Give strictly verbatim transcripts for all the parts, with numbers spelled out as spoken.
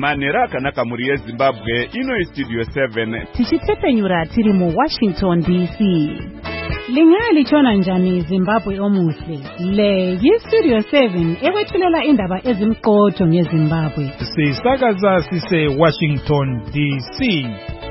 Manera akanaka muri yeZimbabwe ino Studio seven. Tichitepenyura tiri mu Washington D C. Lingali chona njani Zimbabwe omuhle. Le yi Studio seven ekwethulela indaba ezimqotho ngeZimbabwe. Sisakaza sise Washington D C.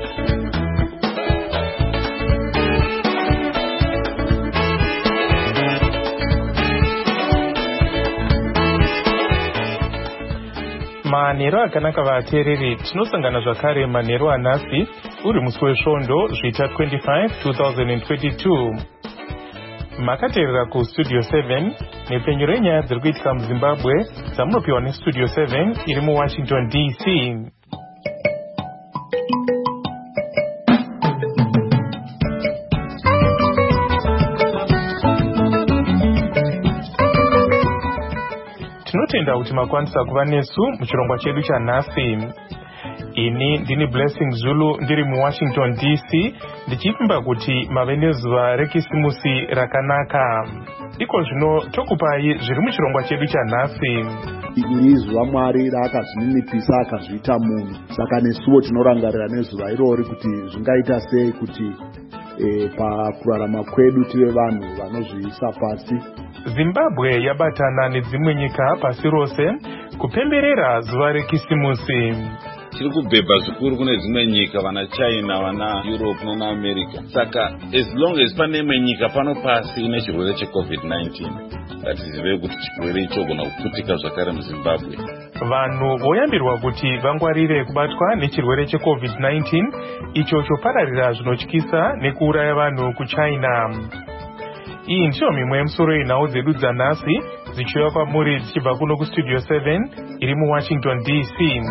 Manero akanaka vateereri, tinosangana zvakare manero anhasi uri musi wesvondo zvita twenty-five twenty twenty-two. Makateerera kuStudio seven nepenyu renyaya dziri kuitika muZimbabwe dzamunopiwa neStudio seven iri muWashington D C. Tinotenda kuti makwanisa kuva nesu muchirongwa chedu chanhasi. Ini ndini Blessing Zulu ndiri muWashington D C ndichipimba kuti mave nezuva rekisimusi rakanaka. Iko zvino tokupai zviri muchirongwa chedu chanhasi. Iri zuva Mwari raakazvininipisa akazviita munhu. Saka nesuwo tinorangarira nezuva irori kuti zvingaita sei kuti e, pakurarama kwedu tive vanhu vanozviisa pasi. Zimbabwe yabatana nedzimwe nyika pasi rose kupemberera zuva rekisimusi. Tiri kubhebha zvikuru kune dzimwe nyika, vana China, vana Europe nana America. Saka as long as pane imwe nyika pano pasi ine chirwere cheCovid nineteen, ngatizive kuti chirwere icho chogona kuputika zvakare muZimbabwe. Vanhu voyambirwa kuti vangwarire kubatwa nechirwere cheCovid nineteen icho chopararira zvinotyisa nekuuraya vanhu kuChina. Iyi ndiyo mimwe yemusoro yenhau dzedu dzanhasi dzichiuya kwamuri dzichibva kuno kuStudio seven iri muWashington D C.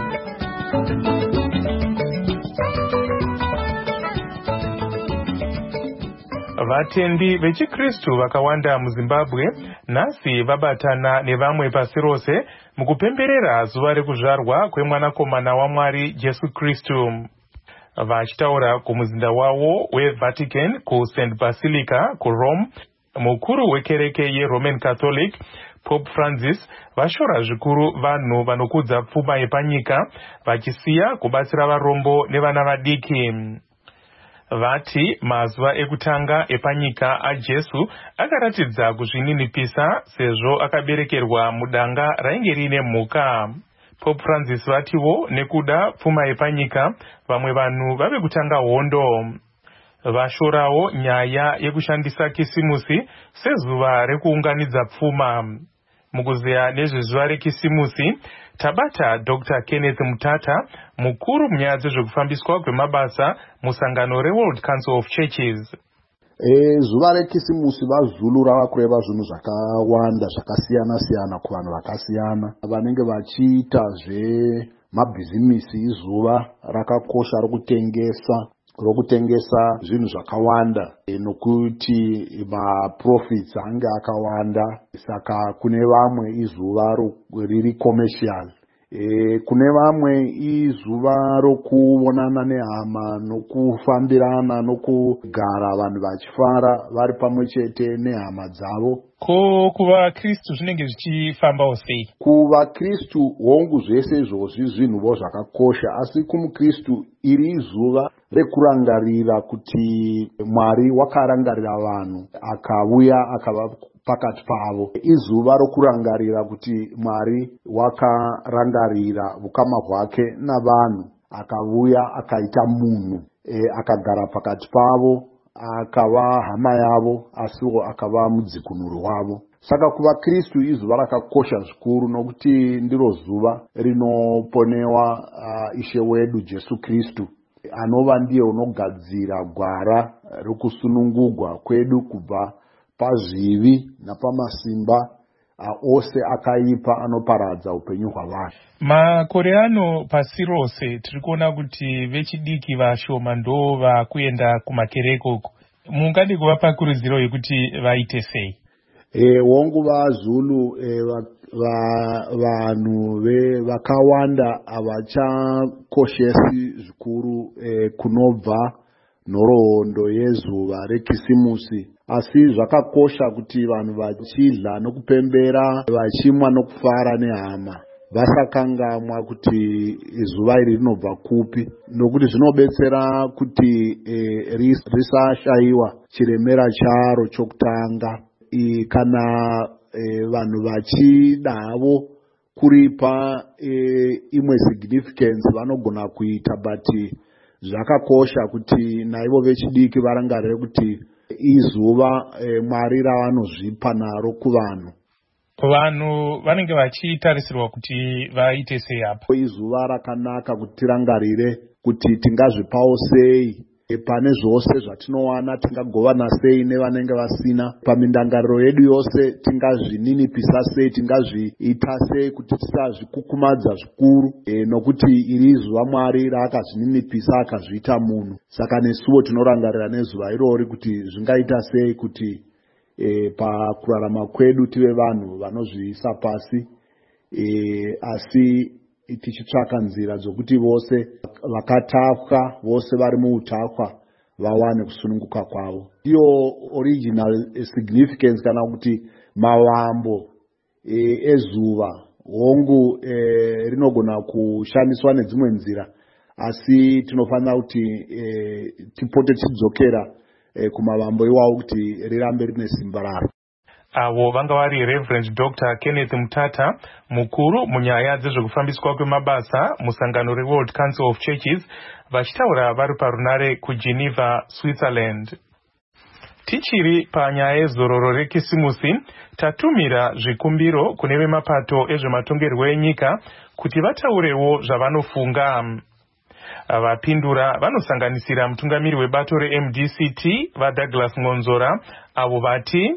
Vatendi vechiKristu vakawanda muZimbabwe nhasi vabatana nevamwe pasi rose mukupemberera zuva rekuzvarwa kwemwanakomana waMwari Jesu Kristu. Vachitaura kumuzinda wavo weVatican kuSaint Basilica kuRome, mukuru wekereke yeRoman Catholic Pope Francis vashora zvikuru vanhu vanokudza pfuma yepanyika vachisiya kubatsira varombo nevana vadiki. Vati mazuva ekutanga epanyika aJesu akaratidza kuzvininipisa sezvo akaberekerwa mudanga rainge rine mhuka. Pope Francis vatiwo nekuda pfuma yepanyika vamwe vanhu vave kutanga hondo. Vashorawo nyaya yekushandisa kisimusi sezuva rekuunganidza pfuma. Mukuzeya nezvezuva rekisimusi tabata Doctor Kenneth Mutata, mukuru munyaya dzezvekufambiswa kwemabasa musangano reWorld Council of Churches. E, zuva rekisimusi vaZulu rava kureva zvinhu zvakawanda zvakasiyana siyana kuvanhu vakasiyana vanenge vachiita zvemabhizimisi. Izuva rakakosha rokutengesa rokutengesa zvinhu zvakawanda e, nokuti maprofits ange akawanda. Saka kune vamwe izuva riri commercial, e, kune vamwe izuva rokuonana nehama nokufambirana nokugara vanhu vachifara vari pamwe chete nehama dzavo. Ko kuvaKristu zvinenge zvichifambawo sei? KuvaKristu hongu zvese izvozvi zvinhuvo zvakakosha, asi kumuKristu iri izuva rekurangarira kuti Mwari wakarangarira vanhu akauya akava pakati pavo. Izuva rokurangarira kuti Mwari wakarangarira ukama hwake navanhu akauya akaita munhu, e, akagara pakati pavo, akava hama yavo asiwo akava mudzikunuri wavo. Saka kuvaKristu izuva rakakosha zvikuru nokuti ndiro zuva rinoponewa uh, Ishe wedu Jesu Kristu, anova ndiye unogadzira gwara rekusunungugwa kwedu kubva pazvivi napamasimba uh, ose akaipa anoparadza upenyu hwavanhu. Makore ano pasi rose tiri kuona kuti vechidiki vashoma ndo vakuenda kumakereke uko. Mungadi kuvapa kurudziro yekuti vaite sei? E, hongu vaZulu e, vanhu va, vakawanda havachakoshesi zvikuru e, kunobva nhoroondo yezuva rekisimusi, asi zvakakosha kuti vanhu vachidla nokupembera vachimwa nokufara nehama. vasakangamwa kuti zuva iri rinobva kupi, nokuti zvinobetsera kuti e, risashayiwa chiremera charo chokutanga. E, kana e, vanhu vachida havo kuripa e, imwe significance vanogona kuita, but zvakakosha kuti naivo vechidiki varangarire kuti izuva e, Mwari ravanozvipa naro kuvanhu. Vanhu vanenge vachitarisirwa kuti vaite sei apa? Izuva rakanaka kuti tirangarire kuti tingazvipawo sei e, pane zvose zvatinowana, tingagovana sei nevanenge vasina. Pamindangariro yedu yose tingazvininipisa sei, tingazviita sei kuti tisazvikukumadza zvikuru e, nokuti iri zuva Mwari raakazvininipisa akazviita munhu. Saka nesuwo tinorangarira nezuva irori kuti zvingaita sei kuti E, pakurarama kwedu tive vanhu vanozviisa pasi, e, asi tichitsvaka nzira dzokuti vose vakatapwa, vose vari muutapwa vawane kusununguka kwavo. Iyo original significance kana kuti mawambo e, ezuva hongu e, rinogona kushandiswa nedzimwe nzira, asi tinofanira kuti e, tipote tichidzokera E, kumavambo iwawo kuti rirambe rine simba raro. Avo vanga vari Reverend Doctor Kenneth Mutata, mukuru munyaya dzezvekufambiswa kwemabasa musangano reWorld Council of Churches, vachitaura vari parunare kuGeneva, Switzerland. Tichiri panyaya yezororo rekisimusi, tatumira zvikumbiro kune vemapato ezvematongerwo enyika kuti vataurewo zvavanofunga. Vapindura vanosanganisira mutungamiri webato reM D C T vaDouglas Ngonzora, avo vati: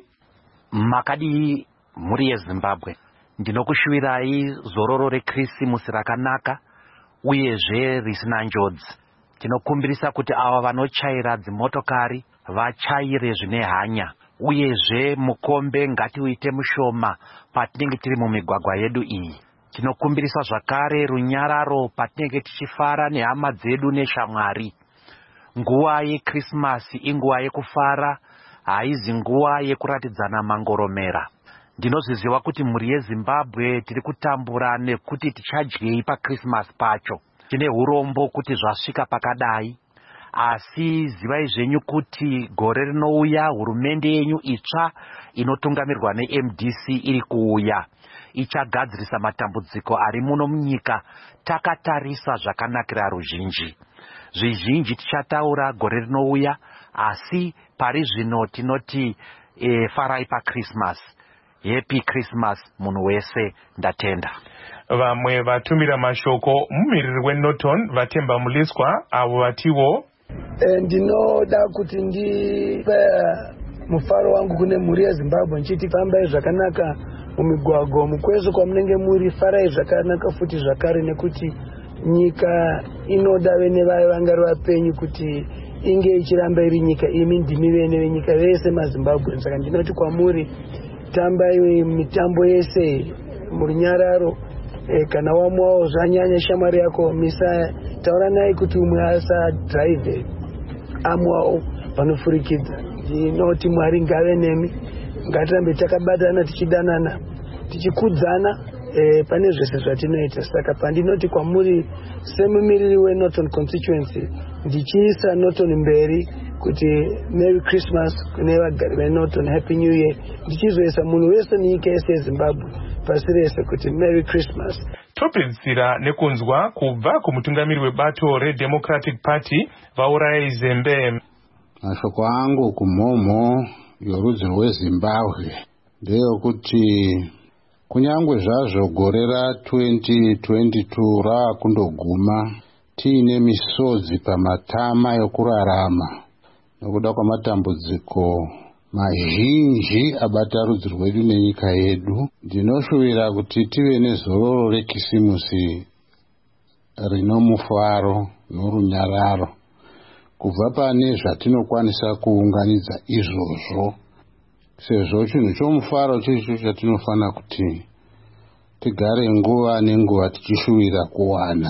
makadi mhuri yeZimbabwe, ndinokushuvirai zororo rekirisimusi rakanaka uyezve risina njodzi. Tinokumbirisa kuti ava vanochaira dzimotokari vachaire zvine hanya, uyezve mukombe ngatiuite mushoma patinenge tiri mumigwagwa yedu iyi. Tinokumbirisa zvakare runyararo patinenge tichifara nehama dzedu neshamwari. Nguva yeKrisimasi inguva yekufara, haizi nguva yekuratidzana mangoromera. Ndinozviziva kuti mhuri yeZimbabwe tiri kutambura nekuti tichadyei paKrisimasi pacho. Tine urombo kuti zvasvika pakadai, asi zivai zvenyu kuti gore rinouya hurumende yenyu itsva inotungamirwa neM D C iri kuuya. Ichagadzirisa matambudziko ari muno munyika takatarisa zvakanakira ruzhinji. Zvizhinji tichataura gore rinouya, asi pari zvino tinoti e, farai paKrisimasi. Happy Christmas munhu wese, ndatenda. Vamwe vatumira mashoko mumiriri weNorton Vatemba Muliswa, avo vatiwo: e, ndinoda kuti ndipe mufaro wangu kune mhuri yeZimbabwe nchiti fambai zvakanaka mumigwagwa mukwezvo kwamunenge muri, farai zvakanaka futi zvakare, nekuti nyika inoda vene vayo vangari vapenyu kuti inge ichiramba iri nyika imi ndimi vene venyika vese maZimbabwe. Saka ndinoti kwamuri, tambai mitambo yese murunyararo. E, kana wamuwawo zvanyanya shamwari yako misa taura naye kuti umwe asa drive amuwawo panofurikidza. Ndinoti Mwari ngave nemi, ngatirambe takabatana tichidanana tichikudzana e, pane zvese zvatinoita. Saka pandinoti kwamuri semumiriri weNorton constituency, ndichiisa Norton mberi kuti Merry Christmas kune vagari veNorton, Happy New Year, ndichizoisa munhu wese nenyika yese yeZimbabwe pasi rese kuti Merry Christmas. Topedzisira nekunzwa kubva kumutungamiri webato reDemocratic Party vauraya Zembe. Mashoko angu kumhomho yorudzi rweZimbabwe ndeyokuti kunyangwe zvazvo gore ratwenty twenty-two raakundoguma tiine misodzi pamatama yokurarama nokuda kwamatambudziko mazhinji abata rudzi rwedu nenyika yedu. Ndinoshuvira kuti tive nezororo rekisimusi rino mufaro norunyararo, kubva pane zvatinokwanisa kuunganidza izvozvo, sezvo chinhu chomufaro chicho chatinofana kuti tigare nguva nenguva tichishuvira kuwana.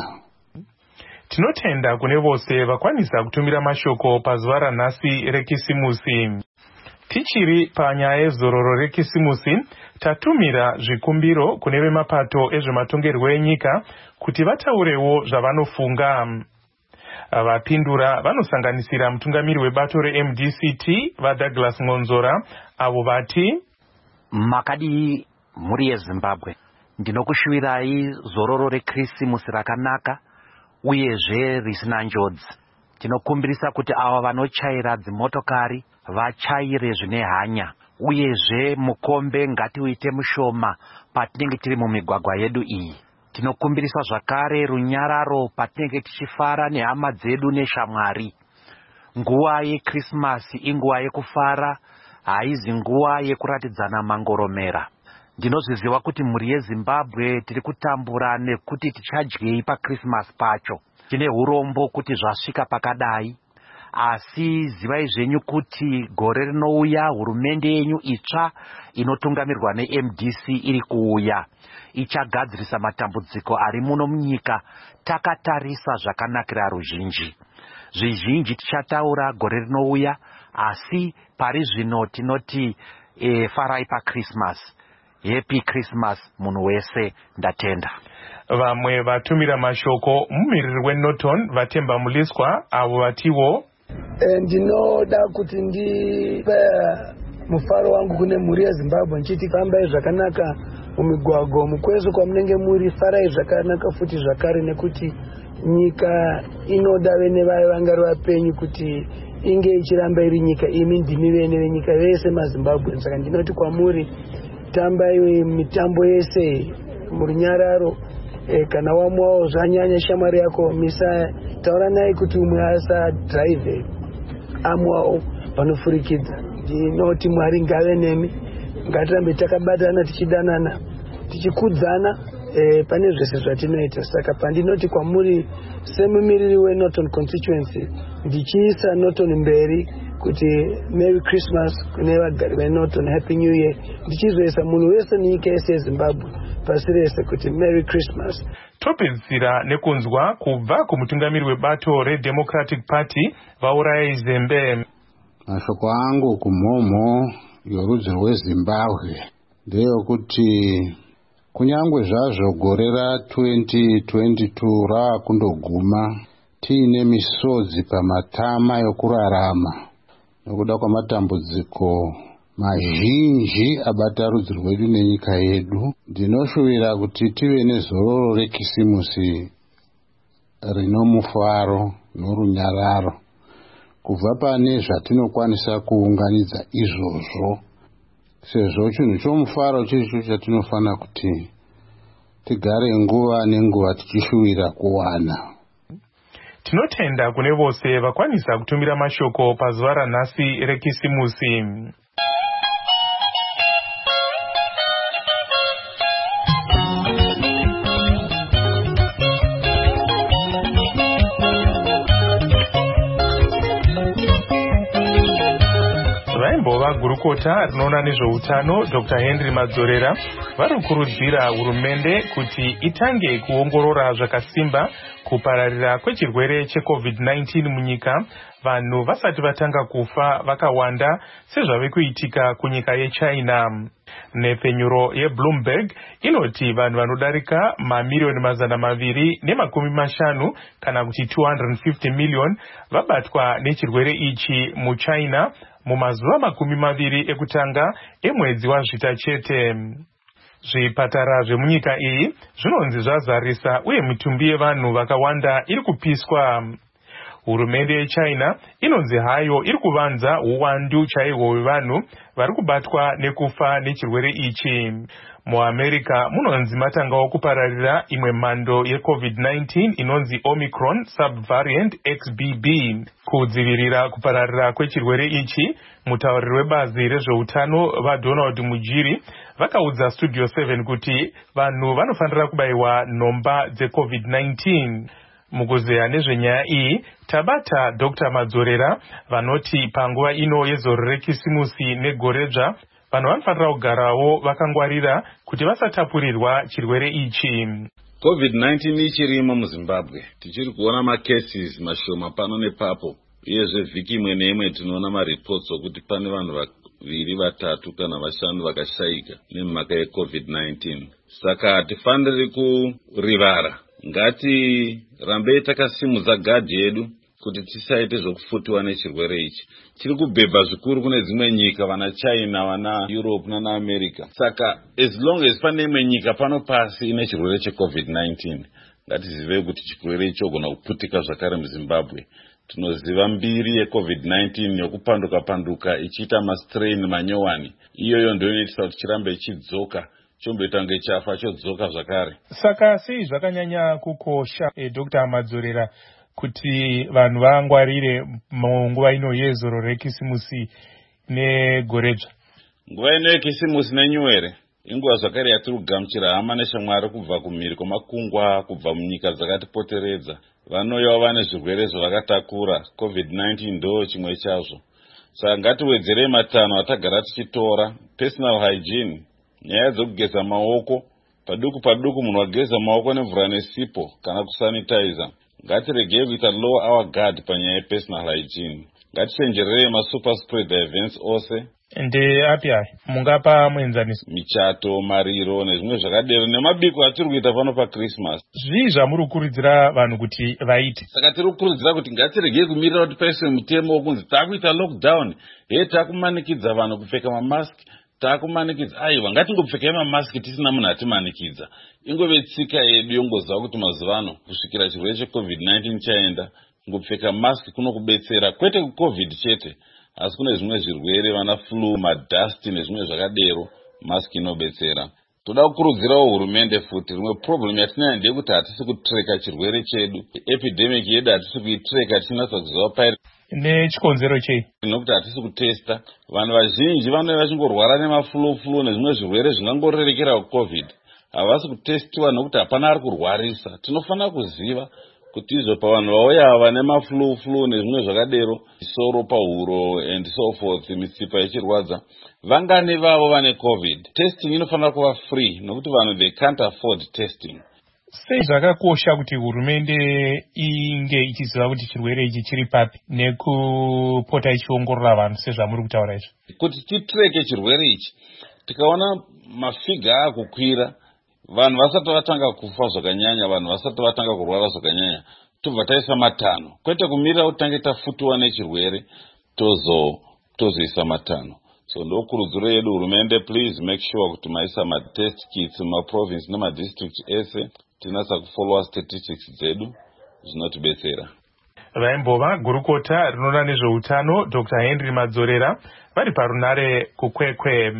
Tinotenda kune vose vakwanisa kutumira mashoko pazuva ranhasi rekisimusi. Tichiri panyaya yezororo rekisimusi, tatumira zvikumbiro kune vemapato ezvematongerwo enyika kuti vataurewo zvavanofunga. Vapindura vanosanganisira mutungamiri webato re-M D C T vaDouglas Ngonzora, avo vati: Makadi mhuri yeZimbabwe, ndinokushuvirai zororo rekirisimusi rakanaka uyezve risina njodzi. Tinokumbirisa kuti ava vanochaira dzimotokari vachaire zvine hanya, uyezve mukombe ngatiuite mushoma patinenge tiri mumigwagwa yedu iyi. Tinokumbirisa zvakare runyararo patinenge tichifara nehama dzedu neshamwari. Nguva yeKrisimasi inguva yekufara, haizi nguva yekuratidzana mangoromera. Ndinozviziva kuti mhuri yeZimbabwe tiri kutambura nekuti tichadyei paKrisimasi pacho. Tine urombo kuti zvasvika pakadai, asi zivai zvenyu kuti gore rinouya hurumende yenyu itsva inotungamirwa ne-M D C iri kuuya. Ichagadzirisa matambudziko ari muno munyika takatarisa zvakanakira ruzhinji. Zvizhinji tichataura gore rinouya, asi pari zvino tinoti e, farai paKrisimasi. Happy Christmas munhu wese, ndatenda. Vamwe vatumira mashoko mumiriri weNorton Vatemba Muliswa, avo vatiwo: ndinoda kuti ndipe mufaro wangu kune mhuri yeZimbabwe nchiti fambai zvakanaka mumigwagwa mukwezo kwamunenge muri, farai zvakanaka futi zvakare, nekuti nyika inoda vene vayo vangari vapenyu kuti inge ichiramba iri nyika imi ndimi vene venyika vese maZimbabwe. Saka ndinoti kwamuri, tambai mitambo yese murunyararo. E, kana wamuwawo zvanyanya shamwari yako misa taura naye kuti umwe asa drive amuwawo panofurikidza. Ndinoti Mwari ngave nemi, ngatirambe takabatana tichidanana tichikudzana e, pane zvese zvatinoita. Saka pandinoti kwamuri semumiriri weNorton constituency ndichiisa Norton mberi kuti Merry Christmas kune vagari veNorton, Happy New Year, ndichizoisa munhu wese nenyika yese yeZimbabwe pasi rese kuti Merry Christmas. Topedzisira nekunzwa kubva kumutungamiri webato reDemocratic Party vauraya Zembe. Mashoko angu kumhomho yorudzi rweZimbabwe ndeyokuti kunyangwe zvazvo gore ra-twenty twenty-two raakundoguma tiine misodzi pamatama yokurarama nokuda kwamatambudziko mazhinji abata rudzi rwedu nenyika yedu. Ndinoshuvira kuti tive nezororo rekisimusi rinomufaro norunyararo, kubva pane zvatinokwanisa kuunganidza izvozvo, sezvo chinhu chomufaro chiricho chatinofana kuti tigare nguva nenguva tichishuvira kuwana. Tinotenda kune vose vakwanisa kutumira mashoko pazuva ranhasi rekisimusi. Vaimbova gurukota rinoona nezveutano Doctor Henry Madzorera vari kukurudzira hurumende kuti itange kuongorora zvakasimba kupararira kwechirwere cheCovid nineteen munyika vanhu vasati vatanga kufa vakawanda sezvave kuitika kunyika yeChina. Nepfenyuro yeBloomberg inoti vanhu vanodarika mamiliyoni mazana maviri nemakumi mashanu kana kuti two hundred fifty million vabatwa nechirwere ichi muChina mumazuva makumi maviri ekutanga emwedzi wazvita chete. Zvipatara zvemunyika iyi zvinonzi zvazarisa uye mitumbi yevanhu vakawanda iri kupiswa. Hurumende yeChina inonzi hayo iri kuvanza uwandu chaihwo hwevanhu vari kubatwa nekufa nechirwere ichi. MuAmerica munonzi matangawo kupararira imwe mhando yeCovid nineteen inonzi Omicron subvariant X B B. Kudzivirira kupararira kwechirwere ichi, mutauriri webazi rezveutano vaDonald Mujiri vakaudza Studio seven kuti vanhu vanofanira kubayiwa nhomba dzeCovid nineteen. Mukuzeya nezvenyaya iyi tabata Doctor Madzorera vanoti panguva ino yezoro rekisimusi negoredzva vanhu vanofanira kugarawo vakangwarira kuti vasatapurirwa chirwere ichi. COVID nineteen ichirimo muZimbabwe, tichiri kuona macases mashoma pano nepapo, uyezve vhiki imwe neimwe tinoona mareports okuti pane vanhu viri vatatu kana vashanu vakashayika nemhaka yecovid nineteen. Saka hatifaniri kurivara, ngatirambei takasimudza gadhi yedu kuti tisaite zvokufutiwa nechirwere ichi. Chiri kubhebha zvikuru kune dzimwe nyika, vana China, vana Europe nana America. Saka as long as pane imwe nyika pano pasi ine chirwere checovid nineteen, ngatizive kuti chirwere icho gona kuputika zvakare muZimbabwe. Tinoziva mbiri yecovid nineteen yokupanduka panduka ichiita mastrain manyowani. Iyoyo ndio inoita kuti chirambe chidzoka, chomboita nge chafa chodzoka zvakare. Saka sei zvakanyanya kukosha eh, Doctor Madzorera kuti vanhu vangwarire munguva ino yezoro rekisimusi negoredzva? Nguva ino yekisimusi nenyuwere inguva zvakare yatiri kugamuchira hama neshamwari kubva kumhiri kwemakungwa, kubva munyika dzakatipoteredza. Vanouyawo vane zvirwere zvavakatakura. covid nineteen ndo chimwe chazvo. Saka ngatiwedzerei matanho atagara tichitora. Personal hygiene, nyaya dzokugeza maoko, paduku paduku munhu wageza maoko nemvura nesipo kana kusanitizer. Ngatiregei kuita low our guard panyaya yepersonal hygiene. Ngatichenjerere masuper spreader events ose. Nde api ayi mungapa muenzaniso? Michato, mariro nezvimwe zvakadero nemabiko atiri kuita pano paChristmas. Zvii zvamuri kukurudzira vanhu kuti vaite? Saka tiri kukurudzira kuti ngatiregei kumirira kuti paiswe mutemo wokunzi takuita lockdown, he takumanikidza vanhu kupfeka mamaski, takumanikidza aiwa ngatingopfekei mamaski tisina munhu atimanikidza. Ingove tsika yedu yongoziva kuti mazuvano kusvikira chirwere checovid nineteen chaenda, ngopfeka maski kunokubetsera, kwete kucovid chete, asi kune zvimwe zvirwere, vana flu, madust nezvimwe zvakadero, maski inobetsera. Toda kukurudzirawo hurumende futi, rimwe problem yatinayo ndeyekuti hatisi kutreka chirwere chedu. Epidemic yedu hatisi kuitreka tichinatsa kuziva pairi. Nechikonzero chei? Nokuti hatisi kutesta. Vanhu vazhinji vanouya vachingorwara nemaflu flu nezvimwe zvirwere zvingangorerekera kucovid. Havasi kutestiwa nokuti hapana ari kurwarisa. Tinofanira kuziva kuti izvo pavanhu vauya vane maflu flu nezvimwe zvakadero, isoro pahuro and so forth, mitsipa ichirwadza, vangani vavo vane covid. Testing inofanira kuva free nokuti vanhu they can't afford testing. Sei zvakakosha kuti hurumende inge ichiziva kuti chirwere ichi chiri papi nekupota ichiongorora vanhu sezvamuri kutaura izvo? Kuti titreke chirwere ichi, tikaona mafiga akukwira, vanhu vasati vatanga kufa zvakanyanya, vanhu vasati vatanga kurwara zvakanyanya, tobva taisa matanho. Kwete kumirira kuti tange tafutiwa nechirwere tozo tozoisa matanho. So ndokurudziro yedu hurumende, please make sure kuti maisa matest kits mumaprovince nemadistrict ese, tinatsa kufollowa statistics dzedu, zvinotibetsera. Vaimbova gurukota rinoona nezveutano Doctor Henry Madzorera vari parunare kukwekwe.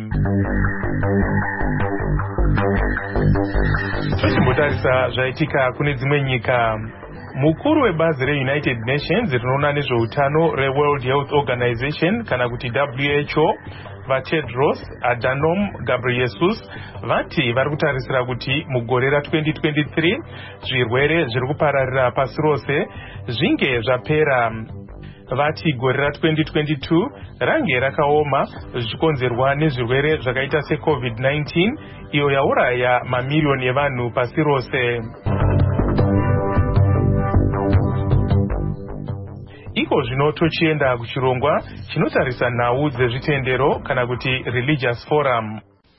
Tochimbotarisa zvaitika kune dzimwe nyika. Mukuru webazi reUnited Nations rinoona nezveutano reWorld Health Organization kana kuti W H O, vaTedros Adhanom Ghebreyesus, vati vari kutarisira kuti mugore ra-twenty twenty-three zvirwere zviri kupararira pasi rose zvinge zvapera. Vati gore ra-twenty twenty-two range rakaoma zvichikonzerwa nezvirwere zvakaita secovid nineteen iyo yauraya mamiliyoni evanhu pasi rose. Iko zvino tochienda kuchirongwa chinotarisa nhau dzezvitendero kana kuti religious forum.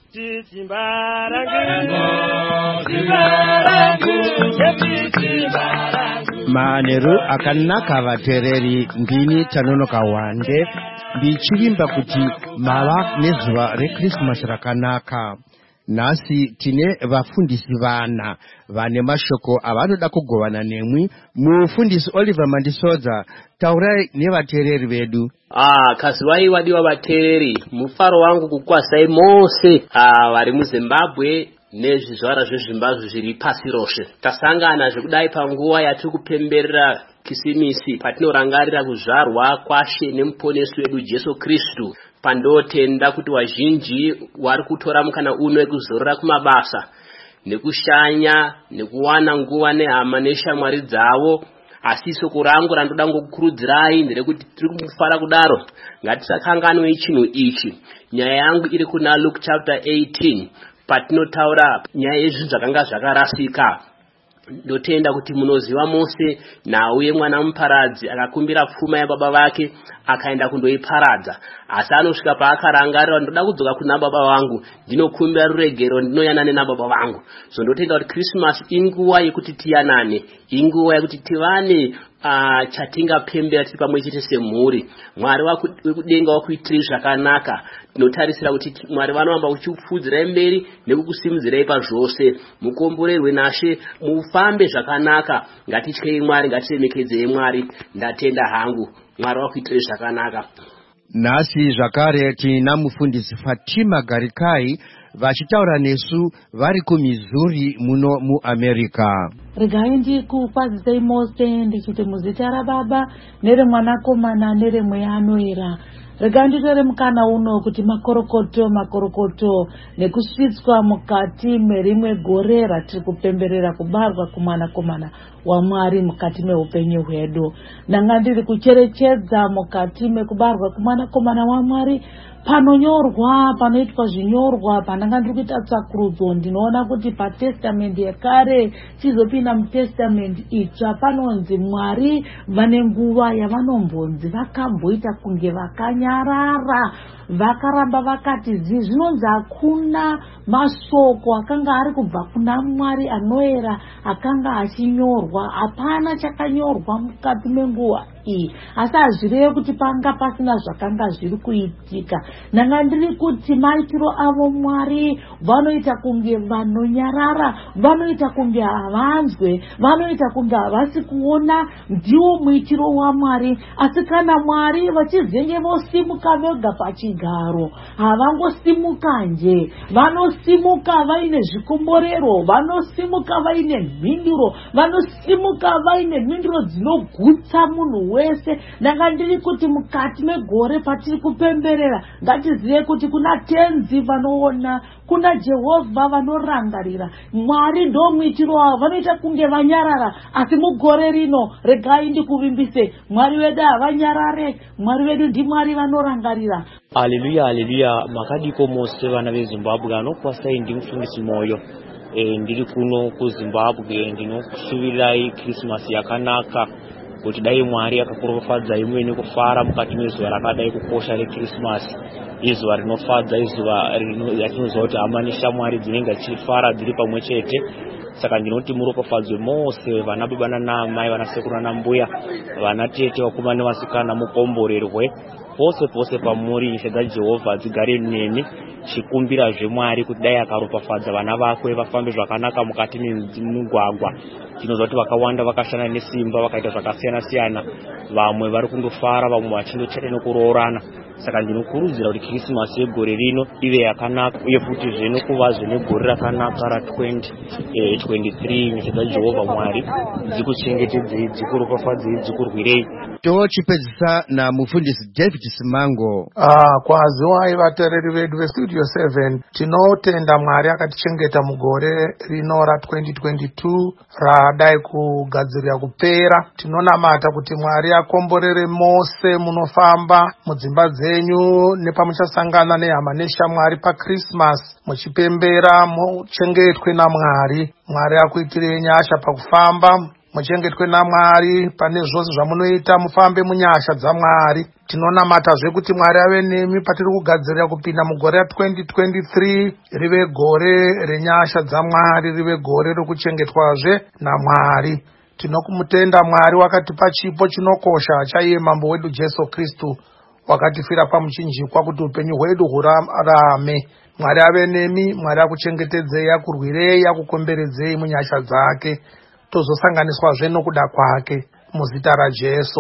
Manheru akanaka vateereri, ndini Tanonoka Wande ndichivimba kuti mava nezuva rekrisimasi rakanaka. Nhasi tine vafundisi vana vane mashoko avanoda kugovana nemwi. Mufundisi Oliver Mandisodza, taurai nevateereri vedu. Ah, kazivai wadiwa vateereri, mufaro wangu kukwasai mose ah, vari muZimbabwe nezvizvara zvezvimbabwe zviri pasi roshe. Tasangana zvekudai panguva yatiri kupemberera kisimisi patinorangarira kuzvarwa kwashe nemuponesi wedu Jesu Kristu. Pandotenda kuti wazhinji wari kutora mukana uno wekuzorora kumabasa nekushanya nekuwana nguva nehama neshamwari dzavo. Asi soko rangu randoda ngokukurudzirai nderekuti tiri kumufara kudaro ngatisakanganwe chinhu ichi. Nyaya yangu iri kuna Luke chapter eighteen patinotaura nyaya yezvinhu zvakanga zvakarasika. ndotenda kuti munoziva mose nauye mwana muparadzi akakumbira pfuma yababa vake akaenda kundoiparadza, asi anosvika paakarangarira ndoda kudzoka kuna baba vangu, ndinokumbira ruregero, ndinoyanane nababa vangu. So ndotenda kuti Christmas inguva yekuti tiyanane, inguva yekuti tivane uh, chatingapembera tiri pamwe chete semhuri. Mwari wekudenga wakuitirai zvakanaka. Tinotarisira kuti Mwari vanoramba kuchipfudzirai mberi nekukusimudzirai pazvose. Mukomborerwe naShe, mufambe zvakanaka. Ngatityei Mwari, ngatilemekedzei Mwari. Ndatenda hangu, Mwari wakuitirai zvakanaka. Nasi zvakare tina mufundisi Fatima Garikai vachitaura nesu vari kuMissouri muno muAmerica. Regai ndikukwazisei mose ndichiti muzita raBaba neremwanakomana neremweya anoera. Regai nditore mukana uno kuti makorokoto makorokoto nekusvitswa mukati merimwe gore ratiri kupemberera kubarwa kumwanakomana waMwari mukati meupenyu hwedu. Ndanga ndiri kucherechedza mukati mekubarwa kumwanakomana waMwari panonyorwa, panoitwa zvinyorwa, pandanga ndiri kuita tsvakurudzo ndinoona kuti patestamendi yekare chizopinda mutestamendi itsva panonzi Mwari vane nguva yavanombonzi vakamboita kunge vakanyarara, vakaramba vakati zi, zvinonzi hakuna masoko akanga ari kubva kuna Mwari anoera akanga achinyorwa, hapana chakanyorwa mukati menguva iyi. Asi hazvirevi kuti panga pasina zvakanga zviri kuitika. Ndanga ndiri kuti maitiro avo Mwari vanoita kunge vanonyarara, vanoita kunge havanzwe, vanoita kunge havasi kuona ndiwo muitiro waMwari. Asi kana Mwari vachizenge vosimuka vega pachigaro, havangosimuka nje, vanosimuka vaine zvikomborero, vanosimuka vaine mhinduro, vanosimuka vaine mhinduro dzinogutsa munhu wese. Ndanga ndiri kuti mukati megore patiri kupemberera ngatizive kuti kuna tenzi vanoona, kuna Jehovha vanorangarira. Mwari ndo muitiro wavo, vanoita kunge vanyarara, asi mugore rino regai ndikuvimbise, Mwari wedu havanyarare, Mwari wedu ndiMwari vanorangarira. Haleluya, haleluya. Makadiko mose vana veZimbabwe anokwasai ndimufundisi Moyo. E, ndiri kuno kuZimbabwe ndinokushuvirai Christmas yakanaka, kuti dai Mwari akakuropafadzai muve nekufara mukati mezuva rakadai kukosha reChristmas, izuva rinofadza, izuva ratinoziva kuti hama neshamwari dzinenge dzichifara dziri pamwe chete. Saka ndinoti muropafadzwe mose, vana baba nanamai, vana sekuru nanambuya, vana tete, vakomana nevasikana, mukomborerwe pose pose pamuri. Nyasha dzaJehovha dzigare nemi, chikumbira zveMwari kuti dai akaropafadza vana vakwe vafambe zvakanaka mukati memugwagwa. Tinoziva kuti vakawanda vakashanda nesimba, vakaita zvakasiyana siyana, vamwe vari kundofara, vamwe vachindochata nekuroorana. Saka ndinokurudzira kuti Christmas yegore rino ive yakanaka, uye futi zvenokuvazve negore rakanaka ra-twenty twenty-three. Nyasha dzaJehovha Mwari dzikuchengetedzei, dzikuropafadzei, dzikurwirei. Tochipedzisa na mufundisi David Simango. Ah, kwaziwai vateereri vedu veStudio seven, tinotenda Mwari akatichengeta mugore rino ra-twenty twenty-two radai kugadzirira kupera. Tinonamata kuti Mwari akomborere mose munofamba mudzimba dzenyu nepamuchasangana nehama neshamwari paChristmas muchipembera, muchengetwe naMwari. Mwari akuitirei nyasha pakufamba, muchengetwe naMwari pane zvose zvamunoita, mufambe munyasha dzaMwari. Tinonamatazve kuti Mwari ave nemi patiri kugadzirira kupinda mugore ra-twenty twenty-three, rive gore renyasha dzaMwari, rive gore rokuchengetwazve naMwari. Tinokumutenda Mwari wakatipa chipo chinokosha chaiye mambo wedu Jesu Kristu, wakatifira pamuchinjikwa kuti upenyu hwedu hurarame. Mwari ave nemi, Mwari akuchengetedzei, akurwirei, akukomberedzei munyasha dzake, tozosanganiswazve nokuda kwake muzita raJesu.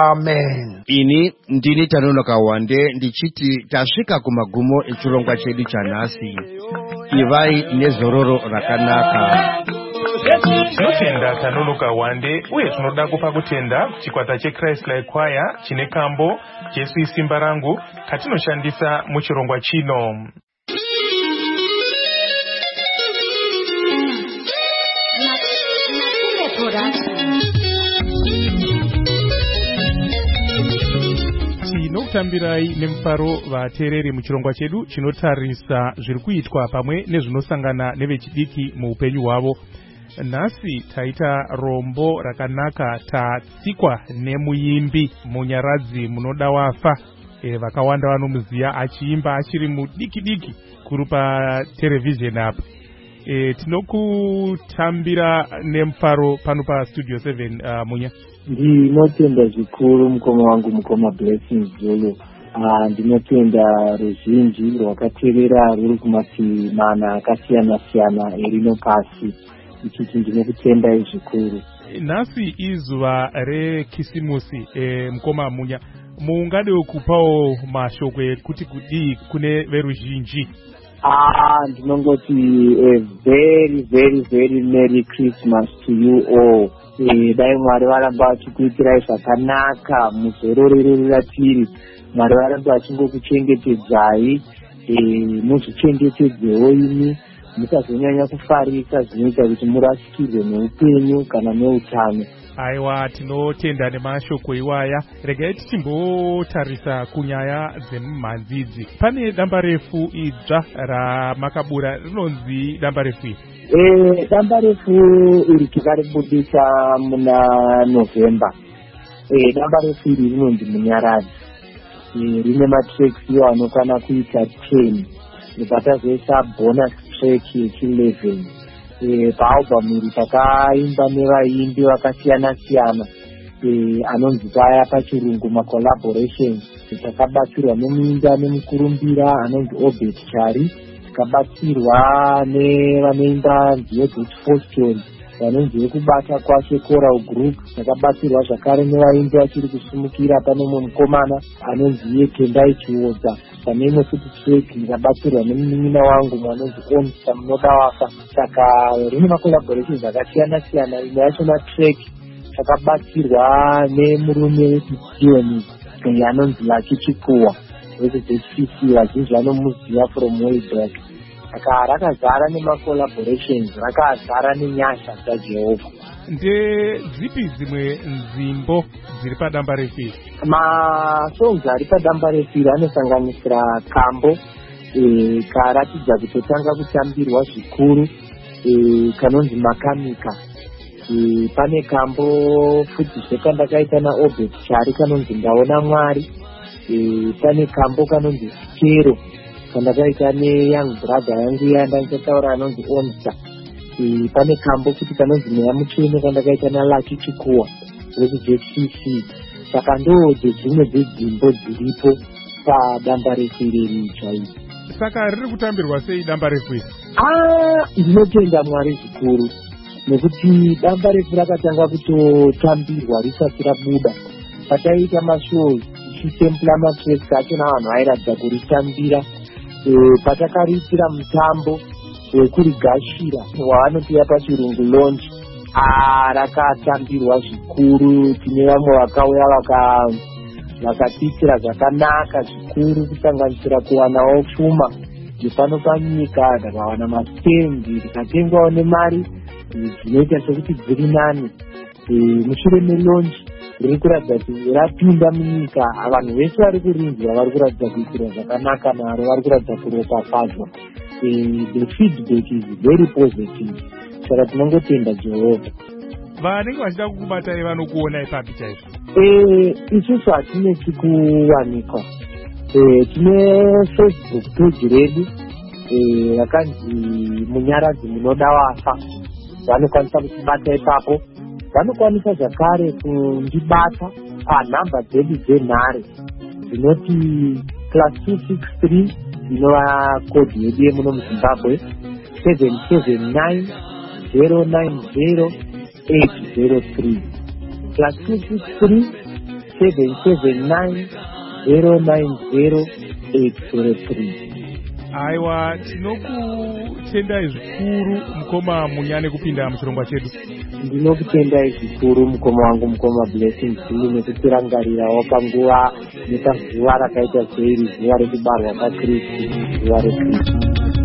Amen. Ini ndini Tanonoka Wande ndichiti tasvika kumagumo echirongwa chedu chanhasi. Ivai nezororo rakanaka. Tinotenda Tanonoka Wande, uye tinoda kupa kutenda chikwata cheChrist Like Choir chine kambo Jesu isimba rangu katinoshandisa muchirongwa chino. Tinokutambirai nemufaro vateereri muchirongwa chedu chinotarisa zviri kuitwa pamwe nezvinosangana nevechidiki muupenyu hwavo. nhasi taita rombo rakanaka tatsikwa nemuimbi munyaradzi munoda wafa. E, vakawanda vanomuziva achiimba achiri mudiki diki kuri paterevhizheni apa. E, tinokutambira nemufaro pano pastudio seven. uh, Munya, ndinotenda zvikuru mukoma wangu mukoma Blessing Zulu. uh, ndinotenda ruzhinji rwakatevera ruri kumati mana akasiyana siyana erino pasi. Ichichi ndinokutendai zvikuru. nhasi izuva rekisimusi. e, mukoma Munya, mungade kupawo mashoko ekuti kudii kune veruzhinji? Ah, ndinongoti a very very very merry Christmas to you all. Eh, dai Mwari varamba vachikuitirai zvakanaka muzororero ratiri. Mwari varamba vachingokuchengetedzai. Eh, muzvichengetedzewo imi, musazonyanya kufarika zvinoita kuti murasikirwe neupenyu kana neutano. Aiwa, tinotenda nemashoko iwaya. Regai tichimbotarisa kunyaya dzemumhanzidzi. Pane damba refu idzva ramakabura, rinonzi damba refu iri? Eh, damba refu iri tikaribudisa muna November. Eh, damba refu iri rinonzi Munyaradzi. Eh, rine matracks iwo anokwana kuita ten. Nepatazoisa bonus track yechi eleven. E, paalbum iri pakaimba nevaimbi vakasiyana siyana, e, anonzi paya pachirungu macollaborations. Takabatsirwa nemuimba nemukurumbira anonzi Obed Chari, tikabatsirwa nevanoimba nziyo dzechipostori vanonzi Vekubata Kwashe Choral Group. Takabatsirwa zvakare nevaimbi vachiri kusumukira pane mumwe mukomana anonzi Yetendai Chiodza. Pane imwe futi track ndikabatsirwa nemunin'ina wangu mwanonzi Onsa Munoda Wafa. Saka rine macollaborations akasiyana siyana. Imwe yacho matrack takabatsirwa nemurume wechizioni anonzi Lucky Chikuwa wezvezvifisi, vazhinji vanomuziva from way back. Saka rakazara nemacollaborations, rakazara nenyasha dzaJehovha. Ndedzipi dzimwe nzimbo dziri padamba refu iri? Masongs ari padamba refu iri anosanganisira Kambo, e, karatidza kutotanga kutambirwa zvikuru, e, kanonzi Makanika. E, pane Kambo futi zvekandakaita naObed Chari kanonzi Ndaona Mwari. E, pane Kambo kanonzi Sikero kandakaita neyoung brother yangu yandanditaura anonzi Onsa. E, pane Kambo futi kanonzi Mweya Mutsvene kandakaita naLucky Chikuwa wekuJCC. Saka ndo dzimwe dzedzimbo dziripo padamba refu iri chairi. Saka riri kutambirwa sei damba refu iri? Ah, ndinotenda Mwari zvikuru nekuti damba refu rakatanga kutotambirwa risati rabuda. Pataita mashows tichitempla matracks acho navanhu vairatidza kuritambira. E, patakariitira mutambo wekurigashira wavanoti pachirungu launch, ah, rakatambirwa zvikuru. Tine vamwe vakauya vakatiitira zvakanaka zvikuru, kusanganisira kuwanawo pfuma nepano panyika, takawana mastendi, tikatengwawo nemari dzinoita sekuti dziri nani. E, mushure melaunch riri kuratidza kuti rapinda munyika. Vanhu vese vari kurinzwa vari kuratidza kuitira zvakanaka naro, vari kuratidza kuropafadzwa. The feedback is very positive. Saka tinongotenda Jehovha. Vanenge vachida kukubatai vanokuonai papi chaizvo? Eh, isusu hatinesi kuwanikwa. Eh, tine Facebook page redu eh, rakanzi Munyaradzi Munoda Wafa. Vanokwanisa kutibata ipapo. Vanokwanisa zvakare kundibata panhamba dzedu dzenhare dzinoti plus two six three inova kodhi yedu yemuno muZimbabwe, seven seven nine zero nine zero eight zero three, plus two six three seven seven nine zero nine zero eight zero three. Aiwa, tinokutendai zvikuru mukoma Munyane kupinda muchirongwa chedu. Ndinokutendai zvikuru mukoma wangu mukoma Blessing Zulu nekutirangarirawo panguva nepazuva rakaita seiri, zuva rekubarwa kwaKristu, zuva reKristu.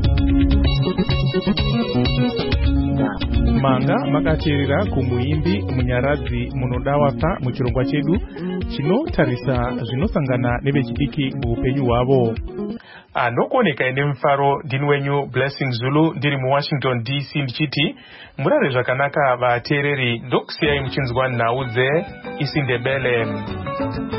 Manga makateerera kumuimbi Munyaradzi Munoda Wafa muchirongwa chedu chinotarisa zvinosangana nevechidiki muupenyu hwavo. anokuoneka ine mufaro ndini wenyu Blessing Zulu ndiri muWashington D C ndichiti murare zvakanaka vateereri, ndokusiyai muchinzwa nhau dzeIsindebele.